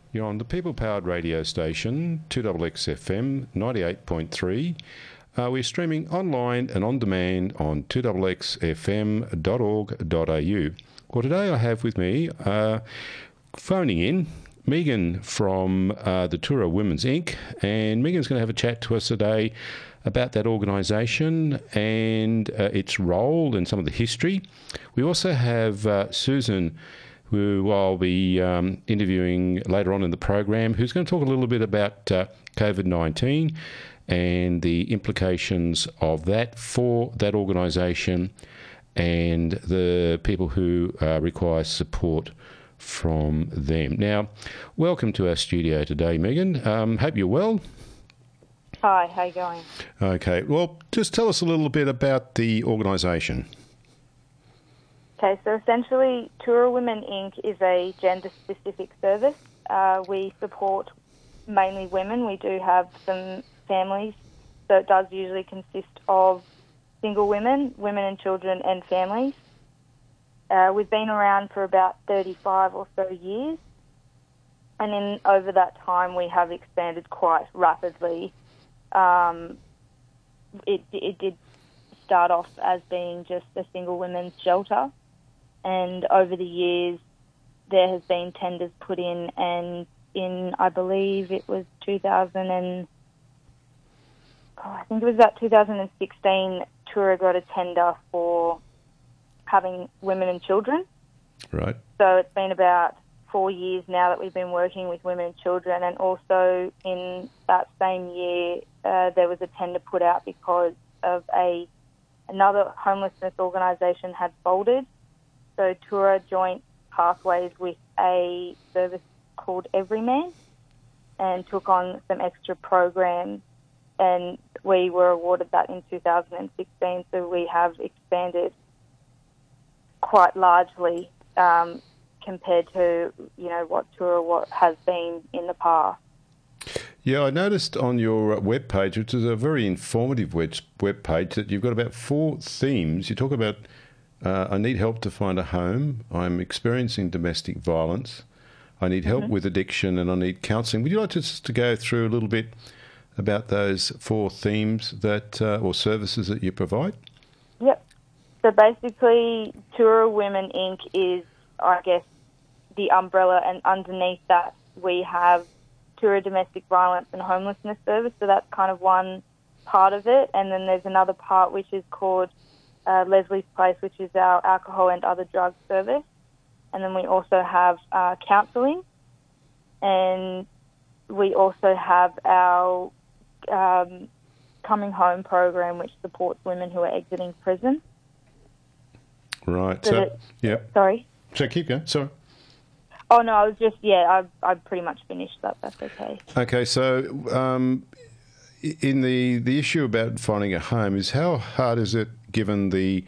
You're on the people-powered radio station, 2XXFM 98.3. We're streaming online and on demand on 2XXFM.org.au. Well, today I have with me, phoning in, Megan from the Tura Women's Inc. And Megan's going to have a chat to us today about that organisation and its role and some of the history. We also have Susan, who I'll be interviewing later on in the program, who's going to talk a little bit about COVID-19 and the implications of that for that organisation and the people who require support from them. Now, welcome to our studio today, Megan. Hope you're well. Hi, how you going? Okay, well, just tell us a little bit about the organisation. Okay, so essentially, Tura Women Inc. is a gender-specific service. We support mainly women. We do have some families, so it does usually consist of single women, women and children, and families. We've been around for about 35 or so years, and over that time we have expanded quite rapidly. It did start off as being just a single women's shelter, and over the years there has been tenders put in, and in, I believe it was 2016, Tura got a tender for having women and children. Right. So it's been about 4 years now that we've been working with women and children, and also in that same year there was a tender put out because of another homelessness organisation had folded. So Tura joined pathways with a service called Everyman and took on some extra programs, and we were awarded that in 2016, so we have expanded quite largely compared to, what Tura has been in the past. Yeah, I noticed on your webpage, which is a very informative webpage, that you've got about 4 themes. You talk about I need help to find a home, I'm experiencing domestic violence, I need help with addiction, and I need counselling. Would you like to go through a little bit about those 4 themes that or services that you provide? Yep. So basically, Tura Women Inc. is, I guess, the umbrella, and underneath that we have Tura Domestic Violence and Homelessness Service, so that's kind of one part of it. And then there's another part which is called Leslie's Place, which is our alcohol and other drug service. And then we also have counselling, and we also have our Coming Home program, which supports women who are exiting prison. Right. Yep. Sorry? So keep going. Sorry. Oh, no, I was just, I pretty much finished that. That's okay. Okay, so in the issue about finding a home, is how hard is it given the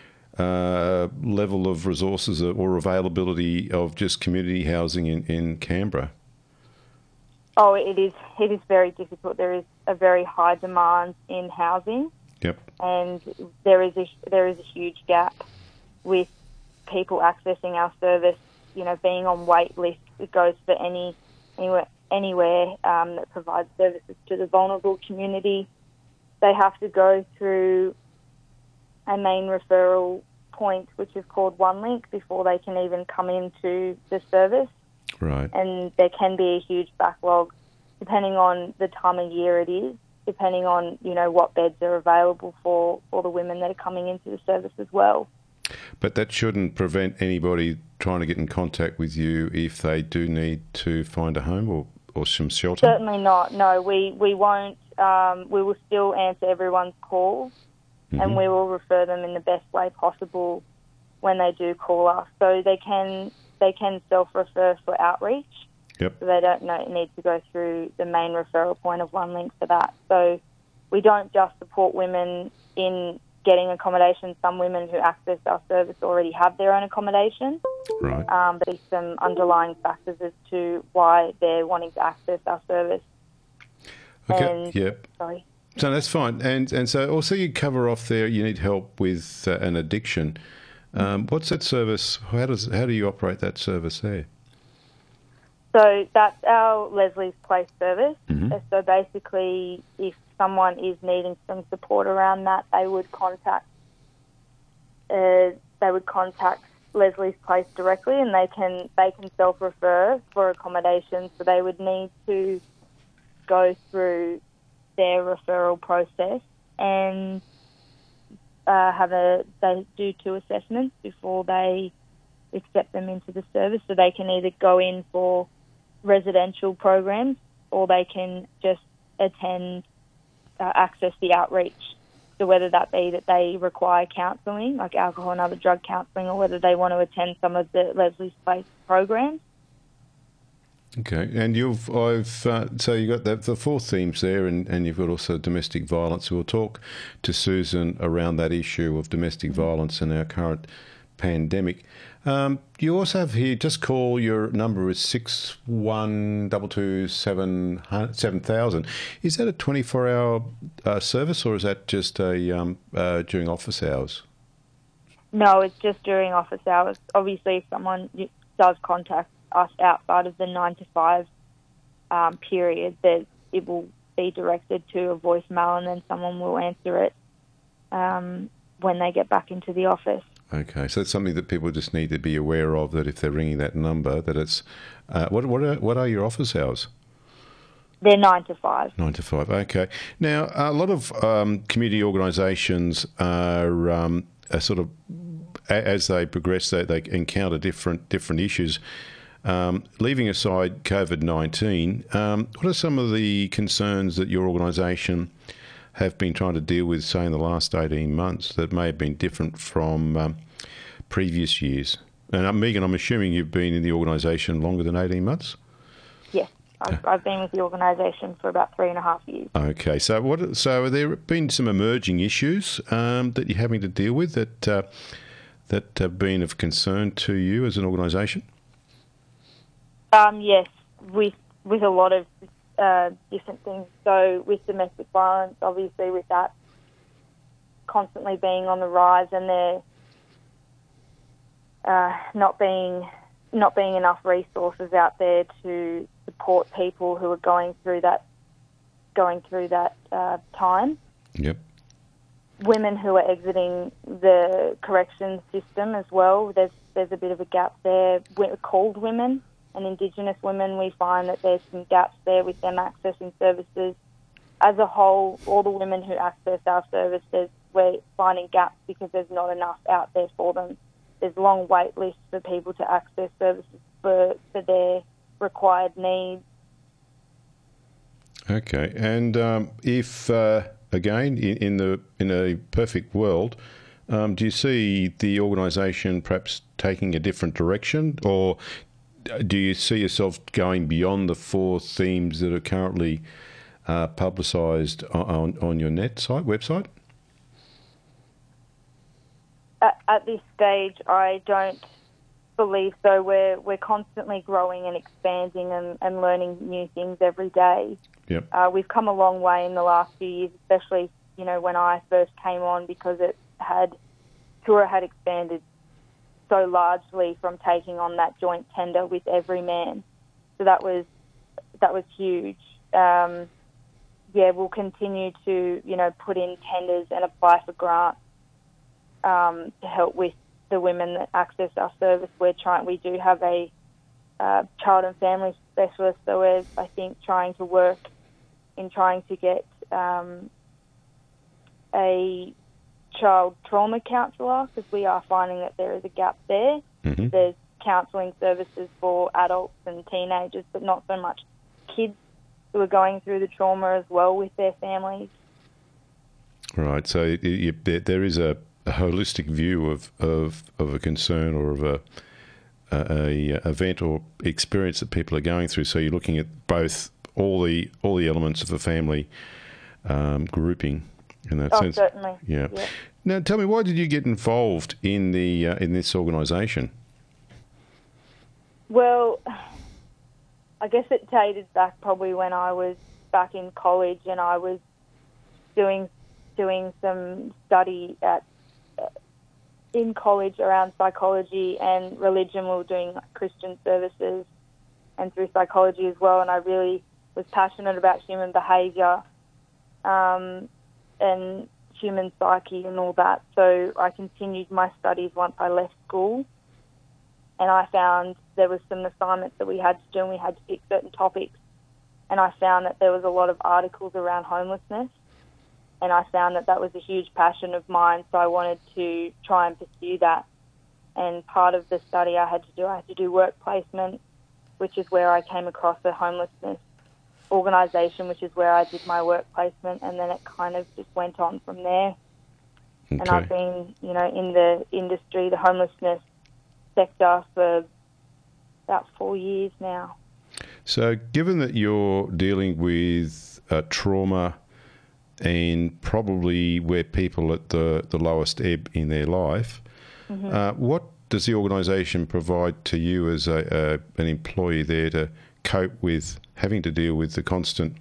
level of resources or availability of just community housing in Canberra? Oh, it is very difficult. There is a very high demand in housing. Yep. And there is a huge gap with people accessing our service, being on wait lists. It goes for anywhere that provides services to the vulnerable community. They have to go through a main referral point, which is called OneLink, before they can even come into the service. Right. And there can be a huge backlog, depending on the time of year it is, depending on, what beds are available for the women that are coming into the service as well. But that shouldn't prevent anybody trying to get in contact with you if they do need to find a home or some shelter? Certainly not. No, we won't. We will still answer everyone's calls, and we will refer them in the best way possible when they do call us. So they can self-refer for outreach. Yep. So they don't need to go through the main referral point of OneLink for that. So we don't just support women in getting accommodation. Some women who access our service already have their own accommodation. Right. But there's some underlying factors as to why they're wanting to access our service. Okay. Yep. Sorry. So that's fine. And so also you cover off there, you need help with an addiction. What's that service? How do you operate that service there? So that's our Leslie's Place service. Mm-hmm. So basically, if someone is needing some support around that, they would contact Leslie's Place directly, and they can self-refer for accommodation. So they would need to go through their referral process and they do 2 assessments before they accept them into the service. So they can either go in for residential programs, or they can just access the outreach. So whether that be that they require counselling, like alcohol and other drug counselling, or whether they want to attend some of the Leslie's Place programs. Okay, and so you've got the 4 themes there, and you've got also domestic violence. We'll talk to Susan around that issue of domestic violence in our current pandemic. You also have here, just call, your number is 612277000. Is that a 24-hour service, or is that just during office hours? No, it's just during office hours. Obviously, if someone does contact us outside of the 9 to 5 period, that it will be directed to a voicemail, and then someone will answer it when they get back into the office. Okay, so it's something that people just need to be aware of, that if they're ringing that number, that it's... What are your office hours? They're 9 to 5. 9 to 5, okay. Now, a lot of community organisations are sort of, as they progress, they encounter different issues. Leaving aside COVID-19, what are some of the concerns that your organisation have been trying to deal with, say, in the last 18 months that may have been different from previous years? And Megan, I'm assuming you've been in the organisation longer than 18 months? Yes, I've been with the organisation for about 3.5 years. Okay, so have there been some emerging issues that you're having to deal with that have been of concern to you as an organisation? Yes, with a lot of different things. So with domestic violence, obviously, with that constantly being on the rise, and there not being enough resources out there to support people who are going through that time. Yep. Women who are exiting the corrections system as well. There's a bit of a gap there. Called women and Indigenous women, we find that there's some gaps there with them accessing services. As a whole, all the women who access our services, we're finding gaps because there's not enough out there for them. There's long wait lists for people to access services for their required needs. Okay, and if again in a perfect world, do you see the organisation perhaps taking a different direction, or do you see yourself going beyond the 4 themes that are currently publicised on your website? At this stage, I don't believe so. We're constantly growing and expanding and learning new things every day. Yep. We've come a long way in the last few years, especially when I first came on, because Tura had expanded so largely from taking on that joint tender with Everyman. So that was huge. We'll continue to put in tenders and apply for grants to help with the women that access our service. We do have a child and family specialist, so we're, I think, trying to get a child trauma counsellor, because we are finding that there is a gap there. Mm-hmm. There's counselling services for adults and teenagers, but not so much kids who are going through the trauma as well with their families. Right, so there is a holistic view of a concern or of a event or experience that people are going through. So you're looking at both all the elements of a family grouping in that sense. Certainly. Yeah. Now, tell me, why did you get involved in this organisation? Well, I guess it dated back probably when I was back in college, and I was doing some study in college around psychology and religion. We were doing Christian services and through psychology as well, and I really was passionate about human behaviour and human psyche and all that. So I continued my studies once I left school, and I found there was some assignments that we had to do, and we had to pick certain topics, and I found that there was a lot of articles around homelessness, and I found that that was a huge passion of mine, so I wanted to try and pursue that. And part of the study I had to do work placement, which is where I came across a homelessness organisation, which is where I did my work placement, and then it kind of just went on from there. Okay. And I've been, in the industry, the homelessness sector, for about 4 years now. So given that you're dealing with trauma and probably where people at the lowest ebb in their life, what does the organisation provide to you as an employee there to cope with having to deal with the constant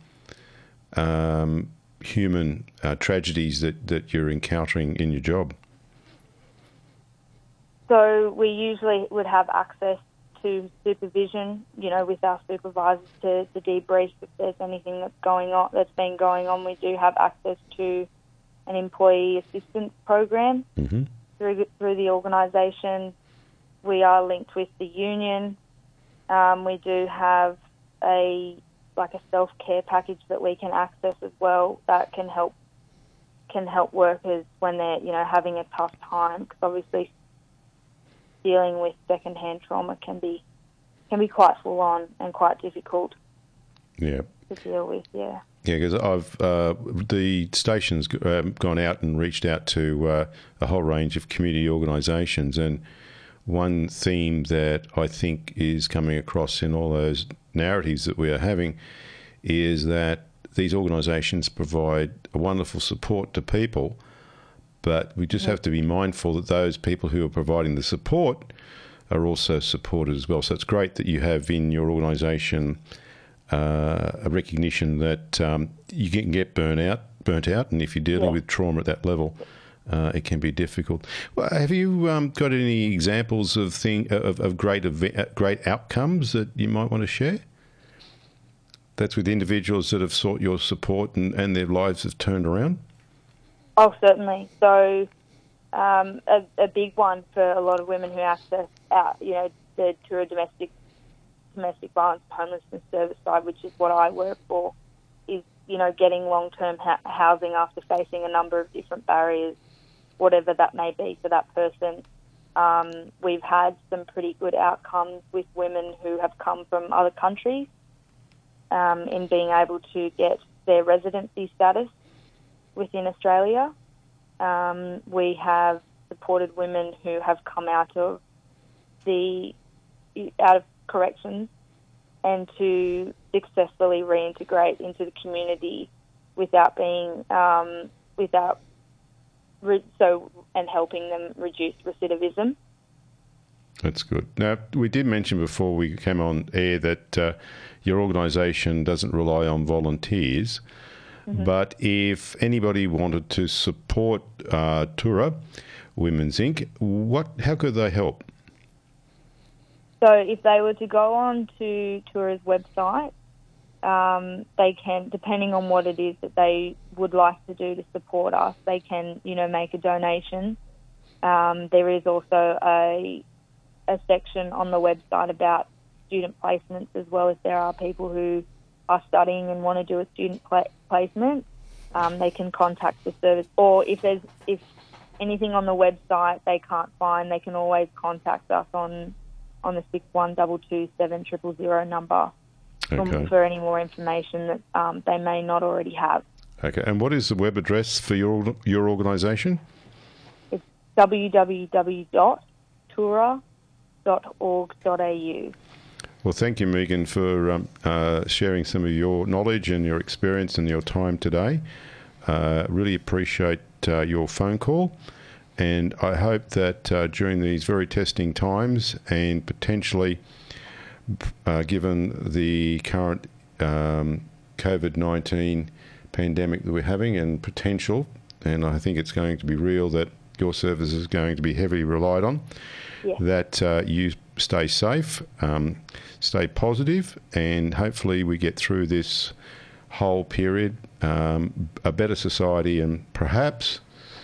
human tragedies that you're encountering in your job? So we usually would have access to supervision, with our supervisors to debrief if there's anything that's been going on. We do have access to an employee assistance program through the organisation. We are linked with the union. We do have a self-care package that we can access as well that can help workers when they're having a tough time, because obviously dealing with second-hand trauma can be quite full on and quite difficult to deal with. Yeah, because I've the station's gone out and reached out to a whole range of community organisations, and one theme that I think is coming across in all those narratives that we are having is that these organisations provide a wonderful support to people, but we just have to be mindful that those people who are providing the support are also supported as well. So it's great that you have in your organisation a recognition that you can get burnt out, and if you're dealing with trauma at that level, it can be difficult. Well, have you got any examples of great outcomes that you might want to share? That's with individuals that have sought your support and their lives have turned around? Oh, certainly. So a big one for a lot of women who access the Tura domestic violence homelessness service side, which is what I work for, is getting long-term housing after facing a number of different barriers, whatever that may be for that person. We've had some pretty good outcomes with women who have come from other countries in being able to get their residency status within Australia. We have supported women who have come out of corrections and to successfully reintegrate into the community without being and helping them reduce recidivism. That's good. Now, we did mention before we came on air that your organisation doesn't rely on volunteers, but if anybody wanted to support Tura Women's Inc., how could they help? So if they were to go on to Tura's website, they can, depending on what it is that they would like to do to support us, they can, make a donation. There is also a section on the website about student placements as well. If there are people who are studying and want to do a student placement, they can contact the service. Or if anything on the website they can't find, they can always contact us on the 61227000 number for any more information that they may not already have. Okay, and what is the web address for your organisation? It's www.tura.org.au. Well, thank you, Megan, for sharing some of your knowledge and your experience and your time today. Really appreciate your phone call, and I hope that during these very testing times and potentially given the current COVID-19 pandemic that we're having and potential, and I think it's going to be real, that your service is going to be heavily relied on. Yeah. That you stay safe, stay positive, and hopefully we get through this whole period a better society, and perhaps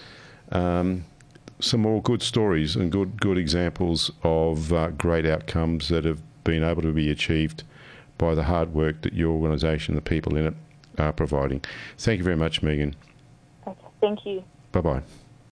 some more good stories and good examples of great outcomes that have been able to be achieved by the hard work that your organisation, the people in it, are providing. Thank you very much, Megan. Okay, thank you. Bye-bye.